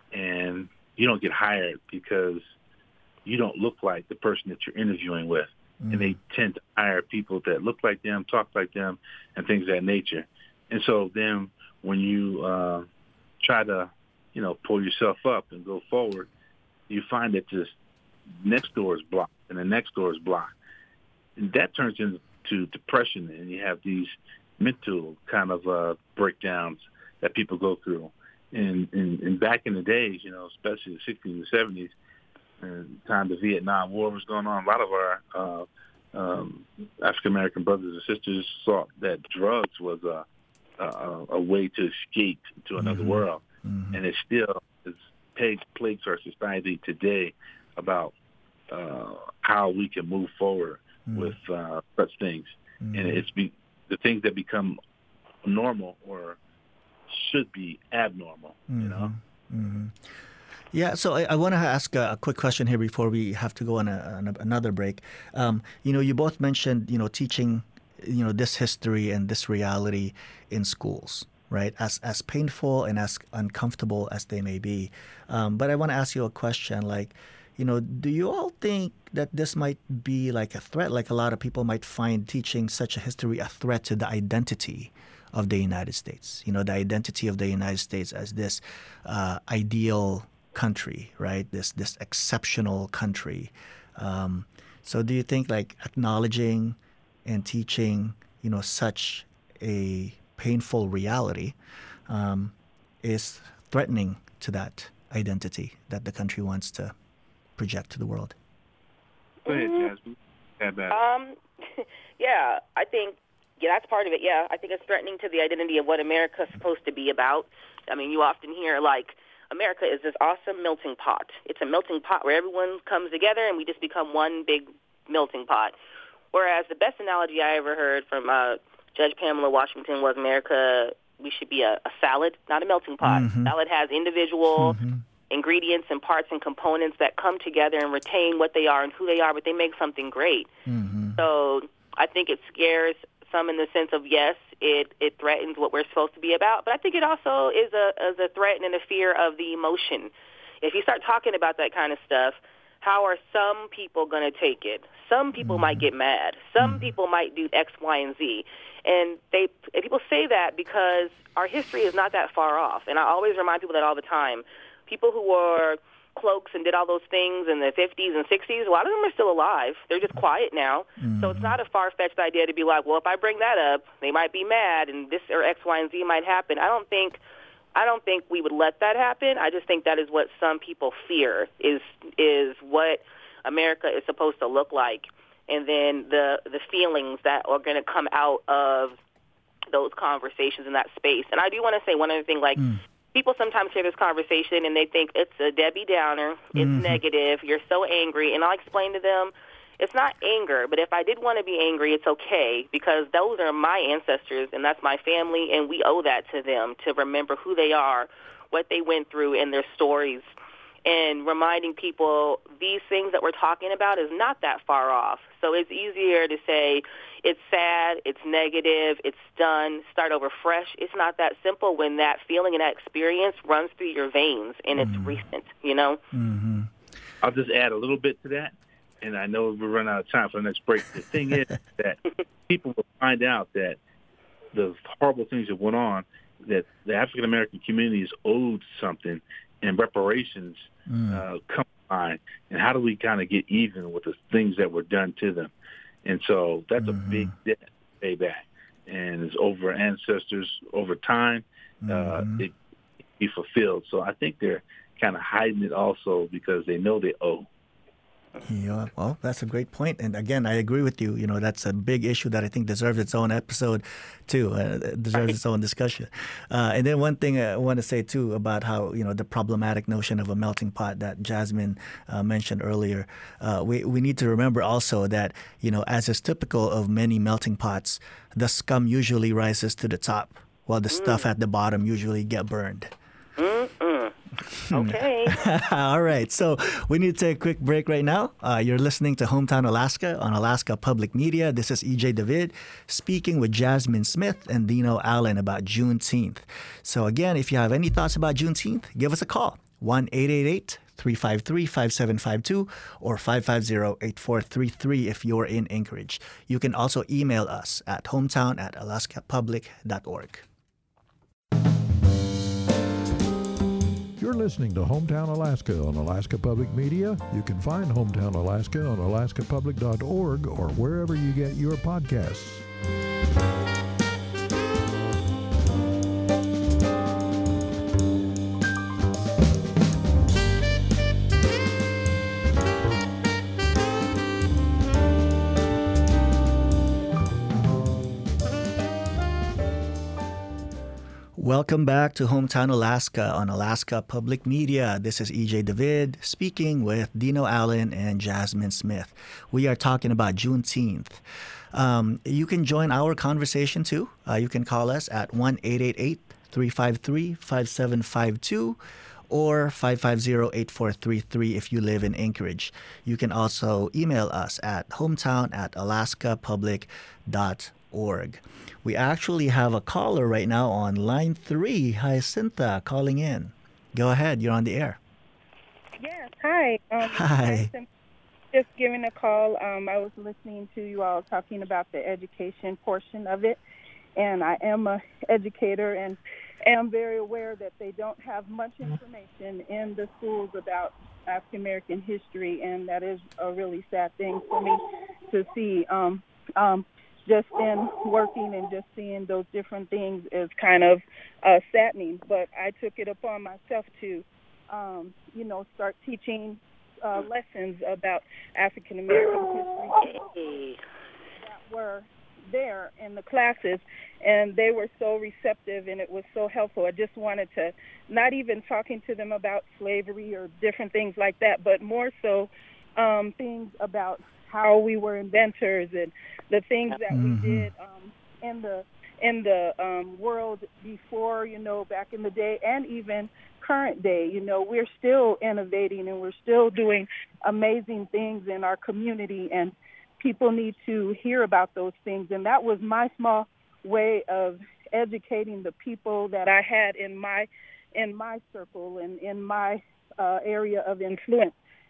and you don't get hired because you don't look like the person that you're interviewing with. And they tend to hire people that look like them, talk like them, and things of that nature. And so then when you uh, try to, you know, pull yourself up and go forward, you find that this next door is blocked and the next door is blocked. And that turns into depression, and you have these mental kind of uh, breakdowns that people go through. And, and, and back in the days, you know, especially the sixties and seventies, and the time the Vietnam War was going on, a lot of our uh, um, African-American brothers and sisters thought that drugs was a, a, a way to escape to another mm-hmm. world. Mm-hmm. And it still is plagues our society today about uh, how we can move forward mm-hmm. with uh, such things. Mm-hmm. And it's be, the things that become normal or should be abnormal, mm-hmm. you know? Mm-hmm. Yeah, so I, I want to ask a, a quick question here before we have to go on, a, on a, another break. Um, you know, you both mentioned, you know, teaching, you know, this history and this reality in schools, right? As as painful and as uncomfortable as they may be. Um, but I want to ask you a question, like, you know, do you all think that this might be like a threat? Like a lot of people might find teaching such a history a threat to the identity of the United States. You know, the identity of the United States as this uh, ideal country, right? This this exceptional country. Um, so do you think like acknowledging and teaching, you know, such a painful reality um, is threatening to that identity that the country wants to project to the world? Go ahead, Jasmine. Um, yeah, I think, yeah, that's part of it, yeah. I think it's threatening to the identity of what America's supposed to be about. I mean, you often hear, like, America is this awesome melting pot. It's a melting pot where everyone comes together and we just become one big melting pot. Whereas the best analogy I ever heard from uh, Judge Pamela Washington was America, we should be a, a salad, not a melting pot. Mm-hmm. Salad has individual mm-hmm. ingredients and parts and components that come together and retain what they are and who they are, but they make something great. Mm-hmm. So I think it scares some in the sense of, yes, it, it threatens what we're supposed to be about, but I think it also is a, is a threat and a fear of the emotion. If you start talking about that kind of stuff, how are some people going to take it? Some people mm-hmm. might get mad. Some mm-hmm. people might do X, Y, and Z. And they and people say that because our history is not that far off. And I always remind people that all the time. People who wore cloaks and did all those things in the fifties and sixties, a lot of them are still alive. They're just quiet now. Mm-hmm. So it's not a far-fetched idea to be like, well, if I bring that up, they might be mad and this or X, Y, and Z might happen. I don't think I don't think we would let that happen. I just think that is what some people fear is is what America is supposed to look like. And then the the feelings that are going to come out of those conversations in that space. And I do want to say one other thing, like, mm. people sometimes hear this conversation and they think it's a Debbie Downer, it's mm-hmm. negative, you're so angry. And I'll explain to them, it's not anger, but if I did want to be angry, it's okay, because those are my ancestors and that's my family, and we owe that to them to remember who they are, what they went through, and their stories. And reminding people these things that we're talking about is not that far off. So it's easier to say it's sad, it's negative, it's done, start over fresh. It's not that simple when that feeling and that experience runs through your veins and it's mm. recent, you know? Mm-hmm. I'll just add a little bit to that, and I know we're running out of time for the next break. The thing is that people will find out that the horrible things that went on, that the African-American community is owed something, and reparations mm. uh, come by, and how do we kind of get even with the things that were done to them? And so that's mm-hmm. a big debt to pay back, and it's over ancestors, over time, mm-hmm. uh, it be fulfilled. So I think they're kind of hiding it also because they know they owe. Yeah, well, that's a great point. And again, I agree with you. You know, that's a big issue that I think deserves its own episode, too. Uh, deserves its own discussion. Uh, and then one thing I want to say, too, about how, you know, the problematic notion of a melting pot that Jasmine uh, mentioned earlier. Uh, we, we need to remember also that, you know, as is typical of many melting pots, the scum usually rises to the top, while the mm. stuff at the bottom usually get burned. Mm-mm. Okay. All right. So we need to take a quick break right now. Uh, you're listening to Hometown Alaska on Alaska Public Media. This is E J David speaking with Jasmine Smith and Dino Allen about Juneteenth. So again, if you have any thoughts about Juneteenth, give us a call. one eight eight eight, three five three, five seven five two or five five zero, eight four three three if you're in Anchorage. You can also email us at hometown at alaska public dot org. You're listening to Hometown Alaska on Alaska Public Media. You can find Hometown Alaska on alaska public dot org or wherever you get your podcasts. Welcome back to Hometown Alaska on Alaska Public Media. This is E J David speaking with Dino Allen and Jasmine Smith. We are talking about Juneteenth. Um, you can join our conversation too. Uh, you can call us at one eight eight eight, three five three, five seven five two or five five zero, eight four three three if you live in Anchorage. You can also email us at hometown at alaska public dot org. We actually have a caller right now on line three, Hyacinta, calling in. Go ahead, you're on the air. Yes, hi. Um, hi. Just giving a call. Um, I was listening to you all talking about the education portion of it, and I am an educator and am very aware that they don't have much information in the schools about African American history, and that is a really sad thing for me to see. Um, um, just in working and just seeing those different things is kind of uh, saddening. But I took it upon myself to, um, you know, start teaching uh, lessons about African American history that were there in the classes, and they were so receptive and it was so helpful. I just wanted to, not even talking to them about slavery or different things like that, but more so um, things about how we were inventors and the things that mm-hmm. we did um, in the in the um, world before, you know, back in the day, and even current day. You know, we're still innovating and we're still doing amazing things in our community, and people need to hear about those things. And that was my small way of educating the people that I had in my in my circle and in my uh, area of influence.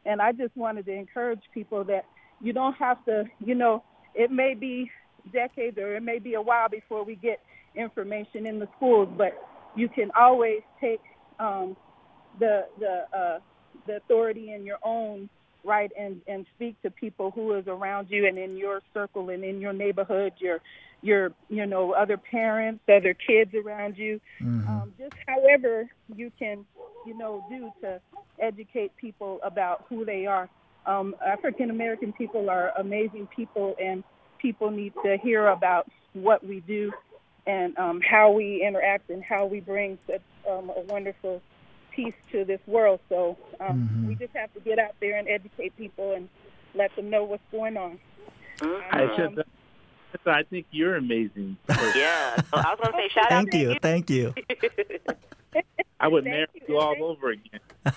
And I just wanted to encourage people that you don't have to, you know, it may be decades or it may be a while before we get information in the schools, but you can always take um, the the uh, the authority in your own right and, and speak to people who is around you and in your circle and in your neighborhood, your your you know other parents, other kids around you. Mm-hmm. Um, just however you can, you know, do to educate people about who they are. Um, African American people are amazing people, and people need to hear about what we do and um, how we interact and how we bring such um, a wonderful peace to this world. So um, mm-hmm. we just have to get out there and educate people and let them know what's going on. Mm-hmm. I, should, um, I think you're amazing. Yeah, so I was going to say shout thank out to you. you. Thank you. I would marry you, you all over again.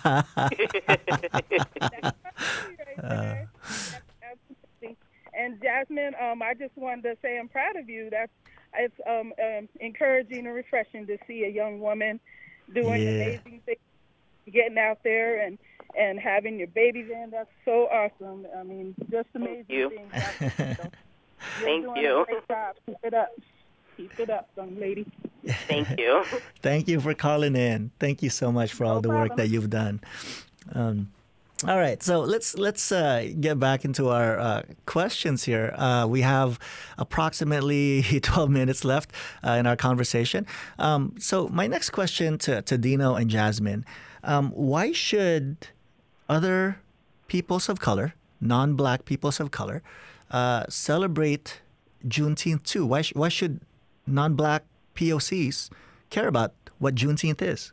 uh. And Jasmine, um, I just wanted to say I'm proud of you. That's it's um, um, encouraging and refreshing to see a young woman doing yeah. amazing things, getting out there and, and having your babies in. That's so awesome. I mean, just amazing Thank you. things. So you're Thank doing you. a great job. Keep it up. Keep it up, young lady. Thank you. Thank you for calling in. Thank you so much for all no the problem. work that you've done. Um, all right, so let's let's uh, get back into our uh, questions here. Uh, we have approximately twelve minutes left uh, in our conversation. Um, so my next question to, to Dino and Jasmine, um, why should other peoples of color, non-Black peoples of color, uh, celebrate Juneteenth too? Why, sh- why should non-Black P O Cs care about what Juneteenth is?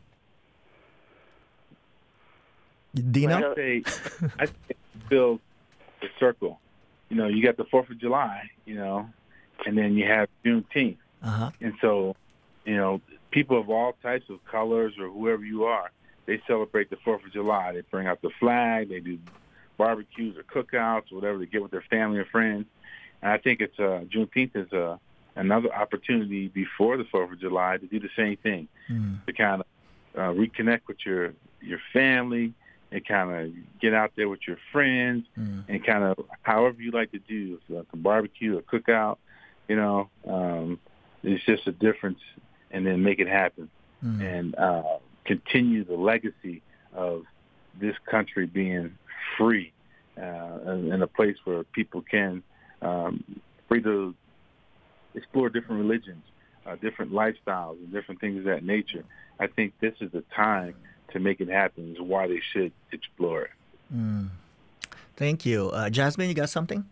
Dino? I say, I think build the circle. You know, you got the Fourth of July, you know, and then you have Juneteenth. Uh-huh. And so, you know, people of all types of colors or whoever you are, they celebrate the Fourth of July. They bring out the flag. They do barbecues or cookouts or whatever to get with their family and friends. And I think it's uh, Juneteenth is uh, another opportunity before the Fourth of July to do the same thing, mm. to kind of uh, reconnect with your your family and kind of get out there with your friends mm. and kind of however you like to do, if like a barbecue or cookout, you know, um, it's just a difference, and then make it happen mm. and uh, continue the legacy of this country being free uh, in a place where people can um, free to explore different religions, uh, different lifestyles, and different things of that nature. I think this is the time to make it happen, is why they should explore it. Mm. Thank you. Uh, Jasmine, you got something?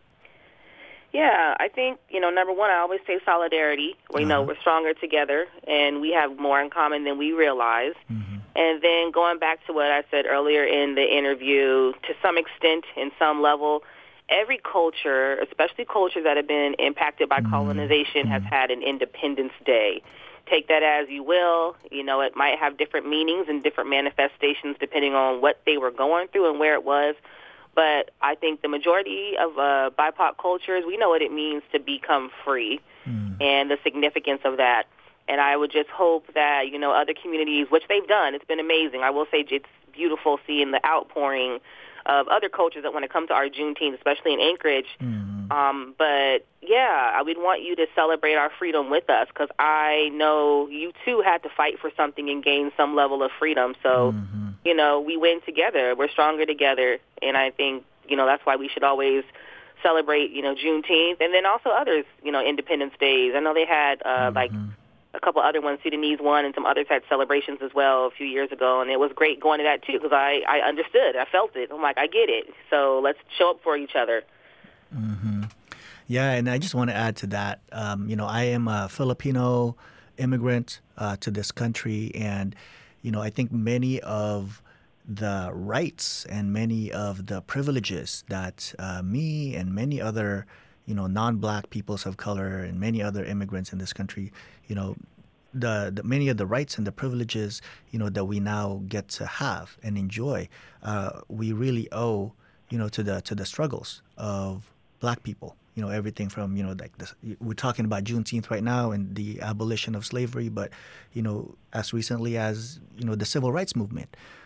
Yeah, I think, you know, number one, I always say solidarity. We uh-huh. know we're stronger together, and we have more in common than we realize. Mm-hmm. And then going back to what I said earlier in the interview, to some extent, in some level, every culture, especially cultures that have been impacted by mm-hmm. colonization, mm-hmm. has had an Independence Day. Take that as you will. You know, it might have different meanings and different manifestations depending on what they were going through and where it was. But I think the majority of uh, B I P O C cultures, we know what it means to become free mm. and the significance of that. And I would just hope that, you know, other communities, which they've done, it's been amazing. I will say it's beautiful seeing the outpouring of other cultures that want to come to our Juneteenth, especially in Anchorage. Mm. Um, but, yeah, I would want you to celebrate our freedom with us, because I know you, too, had to fight for something and gain some level of freedom. So, mm-hmm. you know, we win together. We're stronger together. And I think, you know, that's why we should always celebrate, you know, Juneteenth. And then also others, you know, Independence Days. I know they had, uh, mm-hmm. like, a couple other ones, Sudanese one, and some others had celebrations as well a few years ago. And it was great going to that, too, because I, I understood. I felt it. I'm like, I get it. So let's show up for each other. Mm-hmm. Yeah, and I just want to add to that. Um, you know, I am a Filipino immigrant uh, to this country, and you know, I think many of the rights and many of the privileges that uh, me and many other, you know, non-Black peoples of color and many other immigrants in this country, you know, the, the many of the rights and the privileges, you know, that we now get to have and enjoy, uh, we really owe, you know, to the to the struggles of Black people. You know, everything from, you know, like this, we're talking about Juneteenth right now and the abolition of slavery, but, you know, as recently as, you know, the civil rights movement.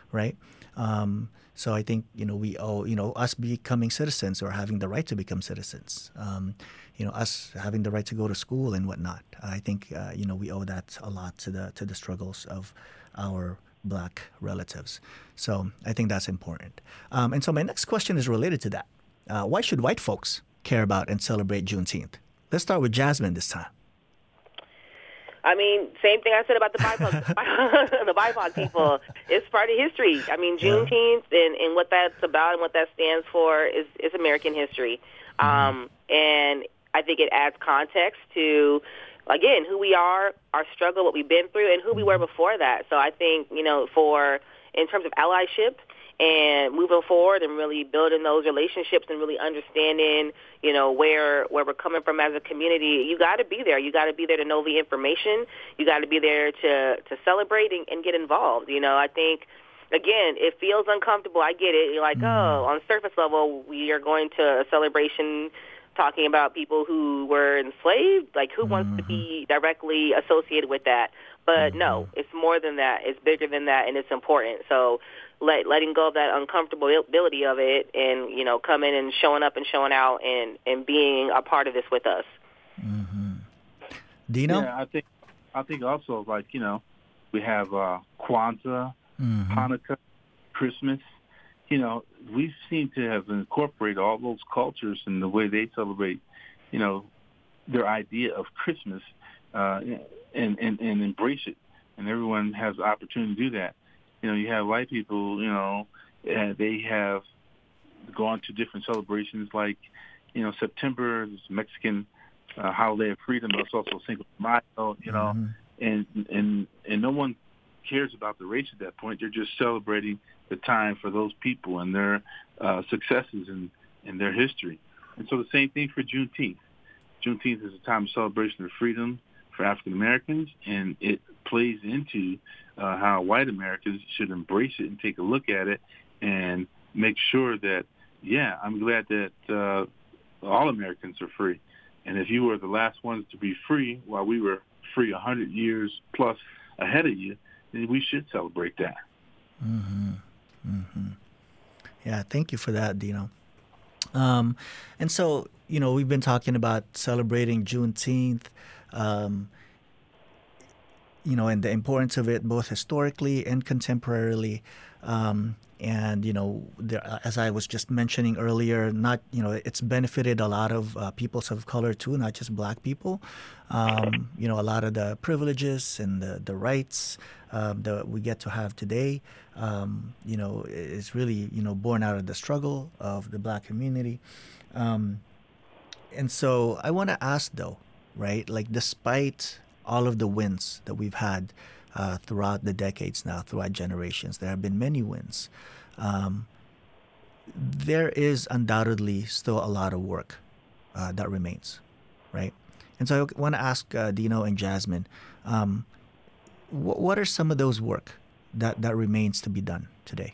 right? Um, so I think, you know, we owe, you know, us becoming citizens or having the right to become citizens, um, you know, us having the right to go to school and whatnot. I think, uh, you know, we owe that a lot to the to the struggles of our Black relatives. So I think that's important. Um, and so my next question is related to that. Uh, why should white folks care about and celebrate Juneteenth? Let's start with Jasmine this time. I mean, same thing I said about the B I P O C, the B I P O C people. It's part of history. I mean, Juneteenth yeah. and, and what that's about and what that stands for is, is American history. Mm-hmm. Um, and I think it adds context to, again, who we are, our struggle, what we've been through, and who we were before that. So I think, you know, for in terms of allyship and moving forward and really building those relationships and really understanding, you know, where where we're coming from as a community, you got to be there. You got to be there to know the information. You got to be there to, to celebrate and, and get involved. You know, I think, again, it feels uncomfortable. I get it. You're like, oh, on surface level, we are going to a celebration talking about people who were enslaved. Like, who mm-hmm. wants to be directly associated with that? But mm-hmm. no, it's more than that. It's bigger than that, and it's important. So let, letting go of that uncomfortability of it and, you know, coming and showing up and showing out and, and being a part of this with us. Mm-hmm. Dino? Yeah, I think, I think also, like, you know, we have uh, Kwanzaa, mm-hmm. Hanukkah, Christmas. You know, we seem to have incorporated all those cultures and the way they celebrate, you know, their idea of Christmas uh, and, and, and embrace it. And everyone has the opportunity to do that. You know, you have white people, you know, uh, they have gone to different celebrations like, you know, September is Mexican uh, holiday of freedom. It's also Cinco de Mayo, you know, mm-hmm. and, and, and no one cares about the race at that point. They're just celebrating the time for those people and their uh, successes and, and their history. And so the same thing for Juneteenth. Juneteenth is a time of celebration of freedom for African Americans, and it plays into uh, how white Americans should embrace it and take a look at it and make sure that, yeah, I'm glad that uh, all Americans are free. And if you were the last ones to be free while we were free one hundred years plus ahead of you, then we should celebrate that. Mm-hmm. Mm-hmm. Yeah, thank you for that, Dino. Um, and so, you know, we've been talking about celebrating Juneteenth, um, you know, and the importance of it both historically and contemporarily. Um, and, you know, there, as I was just mentioning earlier, not, you know, it's benefited a lot of uh, peoples of color too, not just black people. Um, you know, a lot of the privileges and the, the rights um, that we get to have today, um, you know, is really, you know, born out of the struggle of the black community. Um, and so I want to ask, though, right, like despite all of the wins that we've had uh, throughout the decades now, throughout generations, there have been many wins. Um, there is undoubtedly still a lot of work uh, that remains, right? And so I want to ask uh, Dino and Jasmine, um, wh- what are some of those work that, that remains to be done today?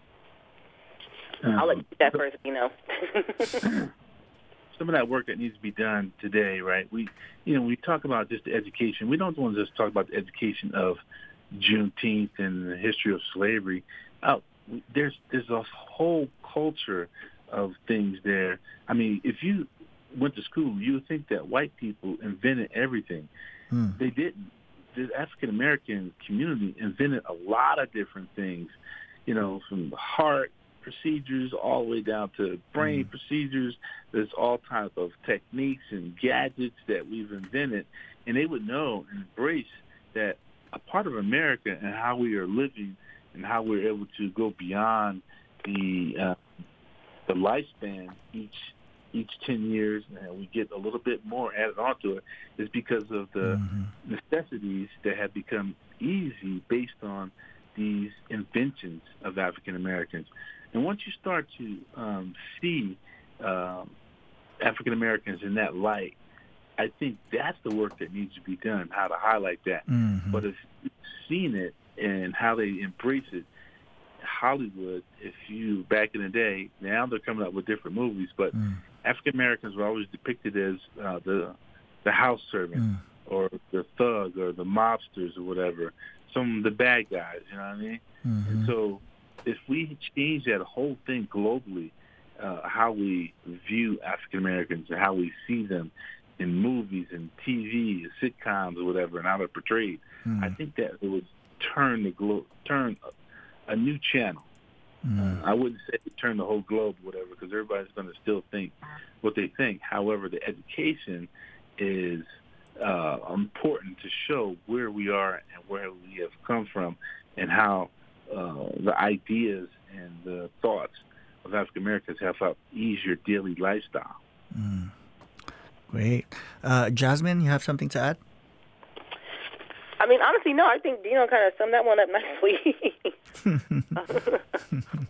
I'll let you do that first, Dino. Some of that work that needs to be done today, right? We, you know, we talk about just the education. We don't want to just talk about the education of Juneteenth and the history of slavery. Uh, there's there's a whole culture of things there. I mean, if you went to school, you would think that white people invented everything. Hmm. They didn't. The African American community invented a lot of different things, you know, from the heart procedures all the way down to brain mm. procedures. There's all types of techniques and gadgets that we've invented, and they would know and embrace that a part of America and how we are living and how we're able to go beyond the uh, the lifespan each each ten years, and we get a little bit more added onto it, is because of the mm-hmm. necessities that have become easy based on these inventions of African Americans. And once you start to um, see um, African Americans in that light, I think that's the work that needs to be done, how to highlight that. Mm-hmm. But if you've seen it and how they embrace it, Hollywood, if you, back in the day, now they're coming up with different movies, but mm. African Americans were always depicted as uh, the the house servant mm. or the thug or the mobsters or whatever, some of the bad guys, you know what I mean? Mm-hmm. And so if we change that whole thing globally, uh, how we view African Americans and how we see them in movies and T V, sitcoms or whatever, and how they're portrayed, mm. I think that it would turn the glo- turn a, a new channel. Mm. Uh, I wouldn't say turn the whole globe or whatever, because everybody's going to still think what they think. However, the education is uh, important to show where we are and where we have come from, and how uh, the ideas and the thoughts of African Americans have helped ease your daily lifestyle. Mm. Great. Uh, Jasmine, you have something to add? I mean, honestly, no. I think Dino kind of summed that one up nicely.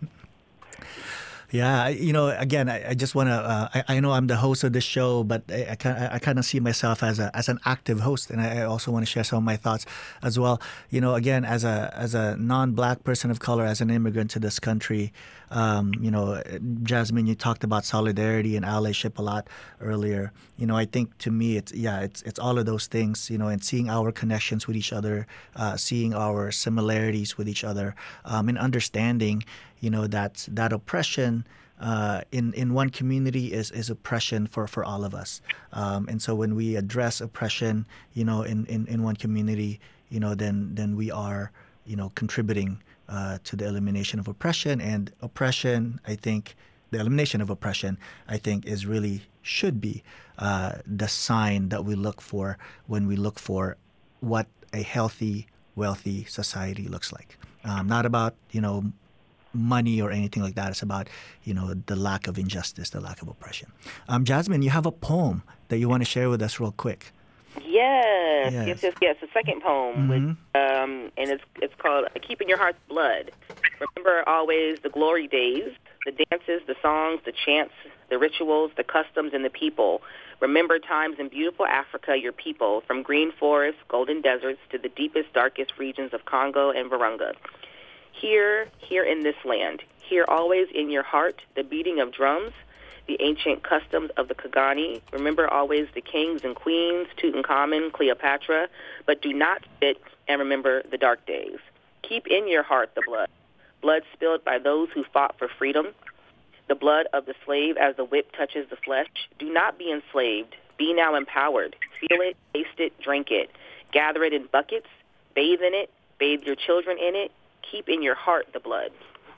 Yeah, you know, again, I, I just want to. Uh, I, I know I'm the host of this show, but I, I kind I kind of see myself as a as an active host, and I, I also want to share some of my thoughts as well. You know, again, as a as a non-black person of color, as an immigrant to this country, um, you know, Jasmine, you talked about solidarity and allyship a lot earlier. You know, I think to me, it's yeah, it's it's all of those things. You know, and seeing our connections with each other, uh, seeing our similarities with each other, um, and understanding, you know, that that oppression uh, in in one community is, is oppression for, for all of us. Um, and so when we address oppression, you know, in, in, in one community, you know, then then we are, you know, contributing uh, to the elimination of oppression. And oppression, I think, the elimination of oppression, I think, is really should be uh, the sign that we look for when we look for what a healthy, wealthy society looks like. Um, not about, you know, money or anything like that. It's about, you know, the lack of injustice, the lack of oppression. Um, Jasmine, you have a poem that you want to share with us real quick. Yes, yes, yes, yes. yes. The second poem, mm-hmm. with, um, and it's it's called "Keep in Your Heart's Blood." Remember always the glory days, the dances, the songs, the chants, the rituals, the customs, and the people. Remember times in beautiful Africa, your people, from green forests, golden deserts, to the deepest, darkest regions of Congo and Virunga. Here, here in this land, hear always in your heart the beating of drums, the ancient customs of the Kagani. Remember always the kings and queens, Tutankhamun, Cleopatra, but do not sit and remember the dark days. Keep in your heart the blood, blood spilled by those who fought for freedom, the blood of the slave as the whip touches the flesh. Do not be enslaved. Be now empowered. Feel it, taste it, drink it. Gather it in buckets, bathe in it, bathe your children in it. Keep in your heart the blood.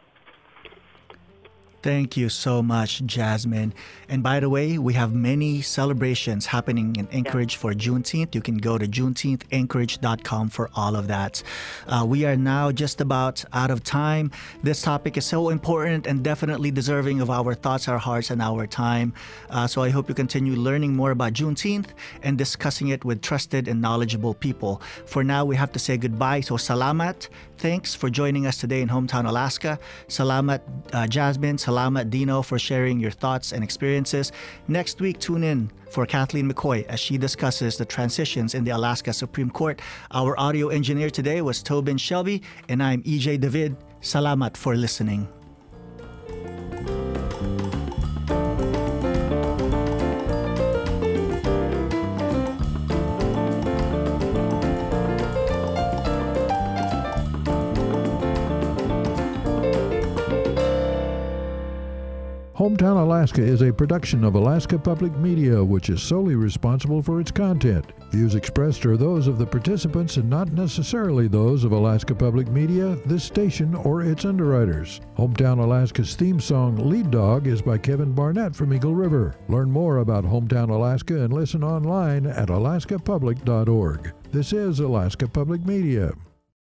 Thank you so much, Jasmine. And by the way, we have many celebrations happening in Anchorage for Juneteenth. You can go to juneteenth anchorage dot com for all of that. Uh, we are now just about out of time. This topic is so important and definitely deserving of our thoughts, our hearts, and our time. Uh, so I hope you continue learning more about Juneteenth and discussing it with trusted and knowledgeable people. For now, we have to say goodbye. So salamat. Thanks for joining us today in Hometown, Alaska. Salamat, uh, Jasmine. Salamat, Dino, for sharing your thoughts and experiences. Next week, tune in for Kathleen McCoy as she discusses the transitions in the Alaska Supreme Court. Our audio engineer today was Tobin Shelby, and I'm E J David. Salamat for listening. Hometown Alaska is a production of Alaska Public Media, which is solely responsible for its content. Views expressed are those of the participants and not necessarily those of Alaska Public Media, this station, or its underwriters. Hometown Alaska's theme song, Lead Dog, is by Kevin Barnett from Eagle River. Learn more about Hometown Alaska and listen online at alaska public dot org. This is Alaska Public Media.